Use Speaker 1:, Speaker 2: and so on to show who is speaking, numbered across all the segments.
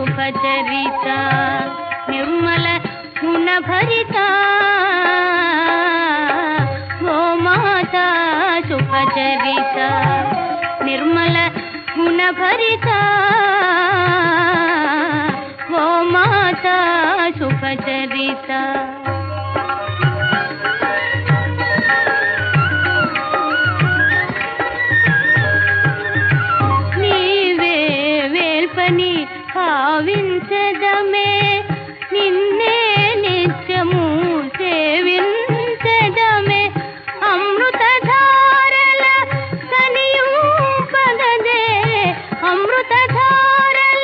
Speaker 1: సుఖచరిత నిర్మల గుణభరిత గోమాత సుఖచరిత నిర్మల గుణభరిత గోమాత సుఖచరిత భావించడమే నిన్నే నిత్యము సేవించడమే అమృతధారల కనియూపగదే అమృతధారల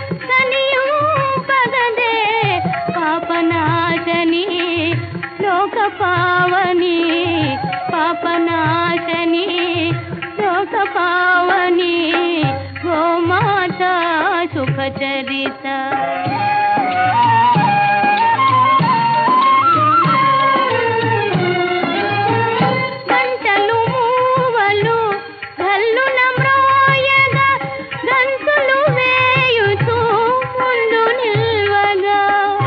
Speaker 1: కనియూపగదే పాపనాశని లోక పావని పాపనాశని లోక పావని గోమాత సుఖచరిత గంటలు మూవలు గల్లున మ్రోయగా గంతులు వేయుతూ ముందు నిల్వగా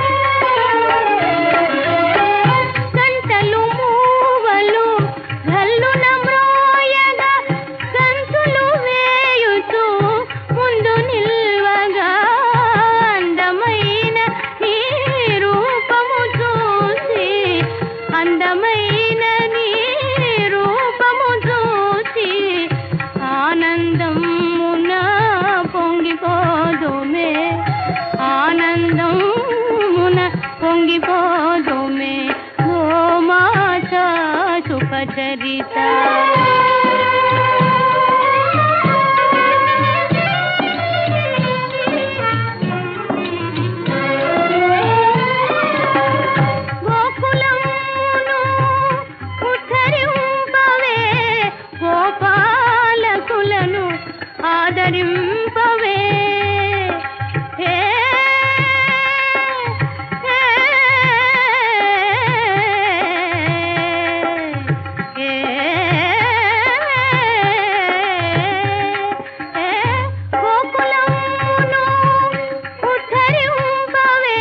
Speaker 1: గంటలు మూవలు గల్లున మ్రోయగా గంతులు వేయుతూ ముందు నిల్వగా అందమైన నీ రూపము చూసి ఆనందమున పొంగిపోదుమే ఆనందమున పొంగిపోదుమే గోమాత సుఖచరిత ఆదరింపవే గోకులమును ఉద్ధరింపవే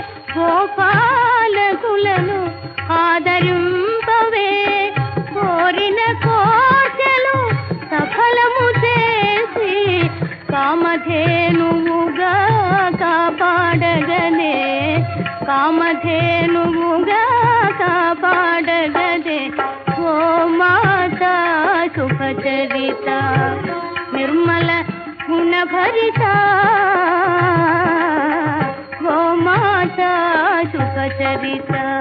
Speaker 1: గోపాలకులను ఆదరింపవే కోరిన కోర్కెలు సఫలము చేసి కామధేనువుగా కాపాడగనే కామధేనువుగా కాపాడగనే గోమాత సుఖచరిత నిర్మల గుణభరిత గోమాత సుఖచరిత